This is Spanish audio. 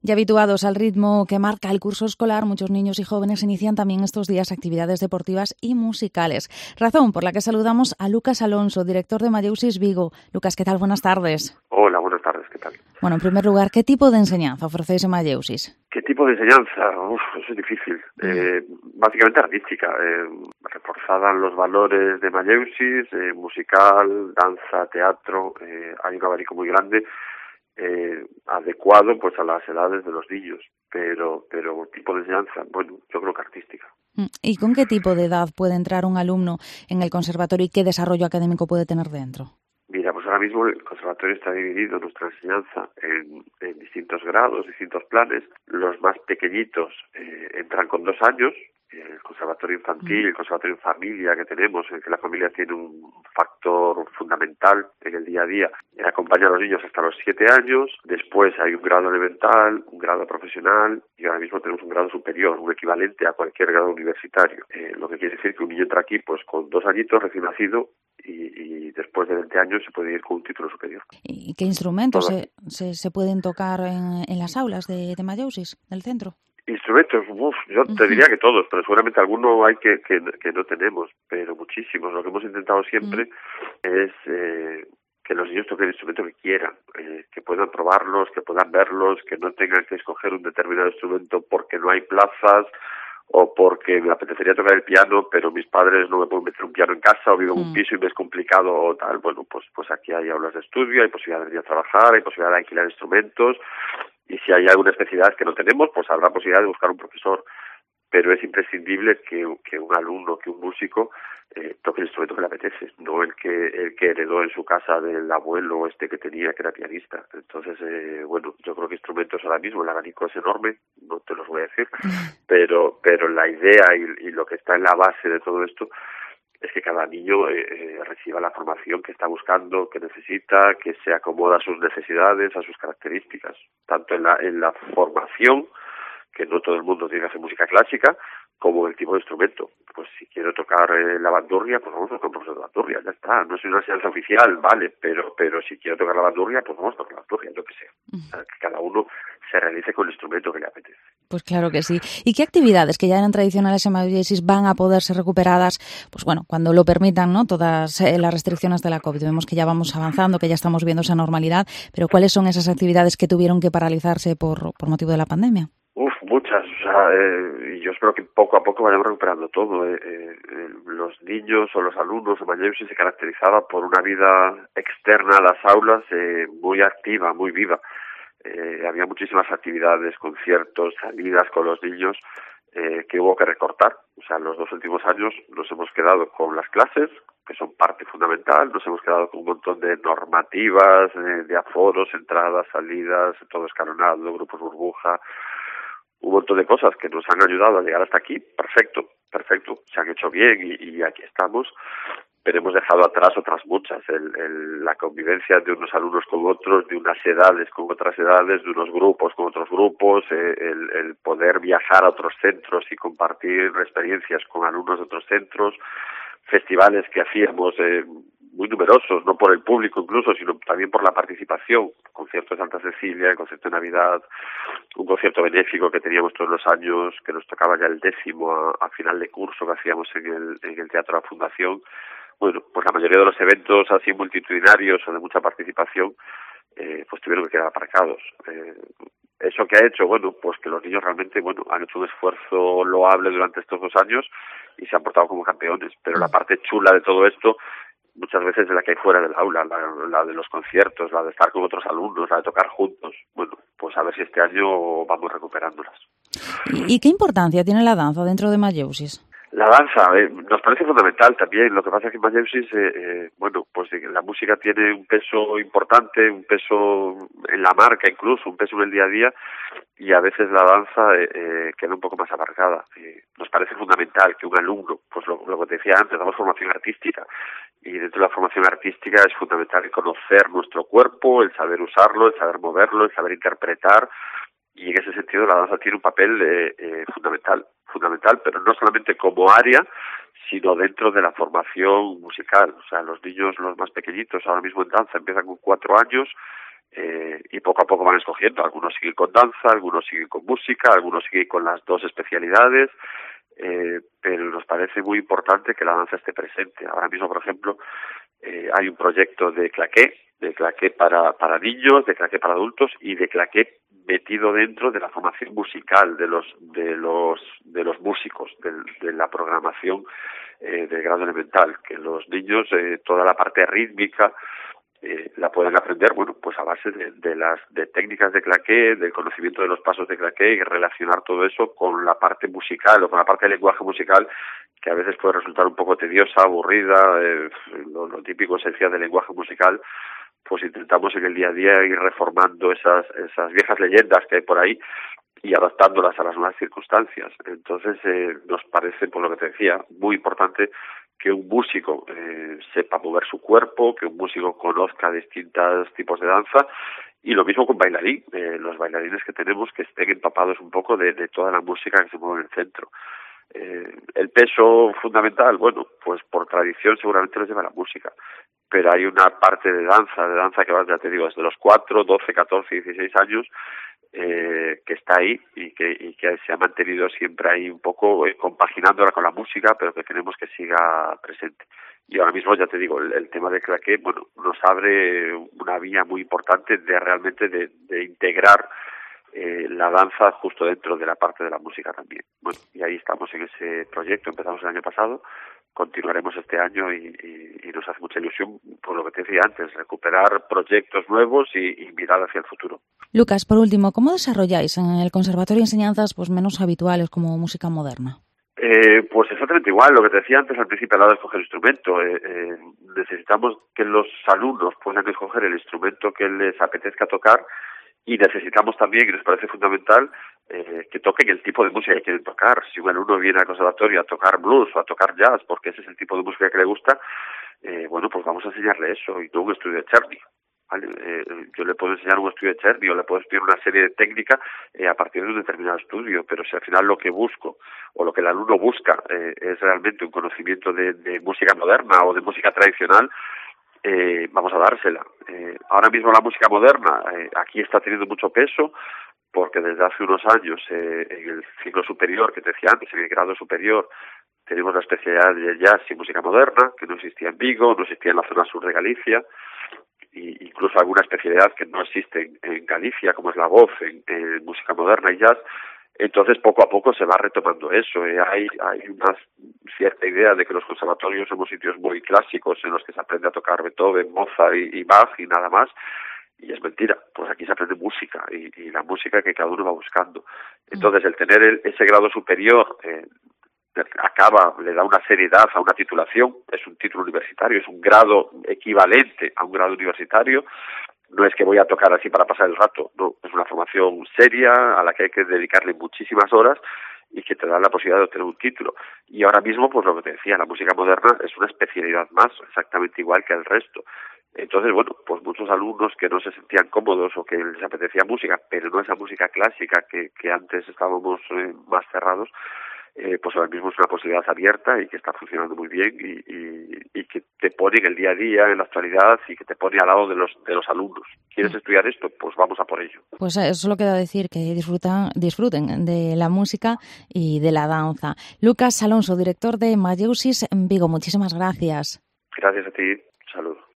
Ya habituados al ritmo que marca el curso escolar, muchos niños y jóvenes inician también estos días actividades deportivas y musicales. Razón por la que saludamos a Lucas Alonso, director de Mayeusis Vigo. Lucas, ¿qué tal? Buenas tardes. Hola, buenas tardes, ¿qué tal? Bueno, en primer lugar, ¿qué tipo de enseñanza ofrecéis en Mayeusis? ¿Qué tipo de enseñanza? Eso es difícil. Básicamente artística, reforzada en los valores de Mayeusis, musical, danza, teatro. Hay un abanico muy grande, adecuado pues a las edades de los niños, pero tipo de enseñanza, bueno, yo creo que artística. ¿Y con qué tipo de edad puede entrar un alumno en el conservatorio y qué desarrollo académico puede tener dentro? Mira, pues ahora mismo el conservatorio está dividido, nuestra enseñanza, en distintos grados, distintos planes. Los más pequeñitos entran con 2 años. El conservatorio infantil, el conservatorio en familia que tenemos, en que la familia tiene un factor fundamental en el día a día, acompaña a los niños hasta los 7 años. Después hay un grado elemental, un grado profesional y ahora mismo tenemos un grado superior, un equivalente a cualquier grado universitario. Lo que quiere decir que un niño entra aquí pues con 2 añitos recién nacido y después de 20 años se puede ir con un título superior. ¿Y qué instrumentos se pueden tocar en las aulas de Mayeusis, del centro? Instrumentos, yo te diría que todos, pero seguramente alguno hay que no tenemos, pero muchísimos. Lo que hemos intentado siempre es que los niños toquen el instrumento que quieran, que puedan probarlos, que puedan verlos, que no tengan que escoger un determinado instrumento porque no hay plazas o porque me apetecería tocar el piano, pero mis padres no me pueden meter un piano en casa o vivo en un piso y me es complicado o tal. Bueno, pues aquí hay aulas de estudio, hay posibilidad de venir a trabajar, hay posibilidad de alquilar instrumentos y si hay alguna especialidad que no tenemos, pues habrá posibilidad de buscar un profesor. Pero es imprescindible que un alumno, que un músico toque el instrumento que le apetece, no el que heredó en su casa del abuelo que tenía, que era pianista. Entonces, bueno, yo creo que instrumentos ahora mismo, el abanico es enorme, no te los voy a decir, pero la idea y lo que está en la base de todo esto es que cada niño reciba la formación que está buscando, que necesita, que se acomoda a sus necesidades, a sus características, tanto en la formación, que no todo el mundo tiene que hacer música clásica, como el tipo de instrumento. Pues si quiero tocar la bandurria, pues vamos a tocar un profesor de bandurria, ya está. No es una enseñanza oficial, vale, pero si quiero tocar la bandurria, pues vamos a tocar la bandurria, lo que sea. O sea, que cada uno se realice con el instrumento que le apetece. Pues claro que sí. ¿Y qué actividades que ya eran tradicionales en Mayeusis van a poder ser recuperadas, pues bueno, cuando lo permitan, ¿no? Todas las restricciones de la COVID. Vemos que ya vamos avanzando, que ya estamos viendo esa normalidad, pero ¿cuáles son esas actividades que tuvieron que paralizarse por motivo de la pandemia? Muchas, o sea, y yo espero que poco a poco vayamos recuperando todo. Los niños o los alumnos de Mayeusis se caracterizaba por una vida externa a las aulas muy activa, muy viva. Había muchísimas actividades, conciertos, salidas con los niños que hubo que recortar. O sea, en los 2 últimos años nos hemos quedado con las clases, que son parte fundamental, nos hemos quedado con un montón de normativas, de aforos, entradas, salidas, todo escalonado, grupos burbuja, un montón de cosas que nos han ayudado a llegar hasta aquí. Perfecto, se han hecho bien y aquí estamos, pero hemos dejado atrás otras muchas, la convivencia de unos alumnos con otros, de unas edades con otras edades, de unos grupos con otros grupos, el poder viajar a otros centros y compartir experiencias con alumnos de otros centros, festivales que hacíamos muy numerosos, no por el público incluso, sino también por la participación, concierto de Santa Cecilia, el concierto de Navidad, un concierto benéfico que teníamos todos los años, que nos tocaba ya el 10º a final de curso que hacíamos en el Teatro de la Fundación. Bueno, pues la mayoría de los eventos así multitudinarios o de mucha participación, pues tuvieron que quedar aparcados. ¿Eso que ha hecho? Bueno, pues que los niños realmente, bueno, han hecho un esfuerzo loable durante estos 2 años y se han portado como campeones, pero la parte chula de todo esto muchas veces es la que hay fuera del aula, la de los conciertos, la de estar con otros alumnos, la de tocar juntos. Bueno, pues a ver si este año vamos recuperándolas. ¿Y qué importancia tiene la danza dentro de Mayeusis? La danza nos parece fundamental también. Lo que pasa es que en Mayeusis, bueno, pues la música tiene un peso importante, un peso en la marca incluso, un peso en el día a día, y a veces la danza queda un poco más aparcada. Nos parece fundamental que un alumno, pues lo que te decía antes, damos formación artística, y dentro de la formación artística es fundamental conocer nuestro cuerpo, el saber usarlo, el saber moverlo, el saber interpretar, y en ese sentido la danza tiene un papel fundamental, pero no solamente como área, sino dentro de la formación musical. O sea, los niños, los más pequeñitos, ahora mismo en danza empiezan con 4 años y poco a poco van escogiendo. Algunos siguen con danza, algunos siguen con música, algunos siguen con las dos especialidades, pero nos parece muy importante que la danza esté presente. Ahora mismo, por ejemplo, hay un proyecto de claqué para niños, de claqué para adultos y de claqué metido dentro de la formación musical de los músicos, de la programación del grado elemental, que los niños toda la parte rítmica la pueden aprender, bueno, pues a base de técnicas de claqué, del conocimiento de los pasos de claqué y relacionar todo eso con la parte musical o con la parte del lenguaje musical, que a veces puede resultar un poco tediosa, aburrida, lo típico esencial del lenguaje musical. Pues intentamos en el día a día ir reformando esas viejas leyendas que hay por ahí y adaptándolas a las nuevas circunstancias. Entonces nos parece, por lo que te decía, muy importante que un músico sepa mover su cuerpo, que un músico conozca distintos tipos de danza, y lo mismo con bailarín, los bailarines que tenemos que estén empapados un poco de toda la música que se mueve en el centro. El peso fundamental, bueno, pues por tradición seguramente lo lleva la música, pero hay una parte de danza que va, ya te digo, desde los 4, 12, 14, 16 años, que está ahí y que se ha mantenido siempre ahí un poco compaginándola con la música, pero que queremos que siga presente. Y ahora mismo, ya te digo, el tema del claqué, bueno, nos abre una vía muy importante de realmente de integrar la danza justo dentro de la parte de la música también. Bueno, y ahí estamos en ese proyecto, empezamos el año pasado, continuaremos este año y nos hace mucha ilusión, por lo que te decía antes, recuperar proyectos nuevos y mirar hacia el futuro. Lucas, por último, ¿cómo desarrolláis en el conservatorio enseñanzas pues menos habituales como música moderna? Pues exactamente igual, lo que te decía antes al principio, a la hora de escoger el instrumento. Necesitamos que los alumnos puedan escoger el instrumento que les apetezca tocar, y necesitamos también, y nos parece fundamental, que toquen el tipo de música que quieren tocar. Si un alumno viene al conservatorio a tocar blues o a tocar jazz, porque ese es el tipo de música que le gusta, bueno, pues vamos a enseñarle eso, y no un estudio de Czerny. ¿Vale? Yo le puedo enseñar un estudio de Czerny o le puedo estudiar una serie de técnicas a partir de un determinado estudio, pero si al final lo que busco o lo que el alumno busca es realmente un conocimiento de música moderna o de música tradicional, vamos a dársela. Ahora mismo la música moderna aquí está teniendo mucho peso, porque desde hace unos años en el ciclo superior, que te decía antes, en el grado superior, tenemos la especialidad de jazz y música moderna, que no existía en Vigo, no existía en la zona sur de Galicia, e incluso alguna especialidad que no existe en Galicia, como es la voz en música moderna y jazz. Entonces, poco a poco se va retomando eso. Hay una cierta idea de que los conservatorios somos sitios muy clásicos en los que se aprende a tocar Beethoven, Mozart y Bach y nada más. Y es mentira, pues aquí se aprende música y la música que cada uno va buscando. Entonces, el tener ese grado superior le da una seriedad a una titulación, es un título universitario, es un grado equivalente a un grado universitario. No es que voy a tocar así para pasar el rato, no, es una formación seria a la que hay que dedicarle muchísimas horas y que te da la posibilidad de obtener un título. Y ahora mismo, pues lo que te decía, la música moderna es una especialidad más, exactamente igual que el resto. Entonces, bueno, pues muchos alumnos que no se sentían cómodos o que les apetecía música, pero no esa música clásica que antes estábamos más cerrados, pues ahora mismo es una posibilidad abierta y que está funcionando muy bien y que te pone en el día a día, en la actualidad, y que te pone al lado de los alumnos. ¿Quieres estudiar esto? Pues vamos a por ello. Pues eso lo queda decir, que disfruten de la música y de la danza. Lucas Alonso, director de Mageusis en Vigo, muchísimas gracias. Gracias a ti. Saludos.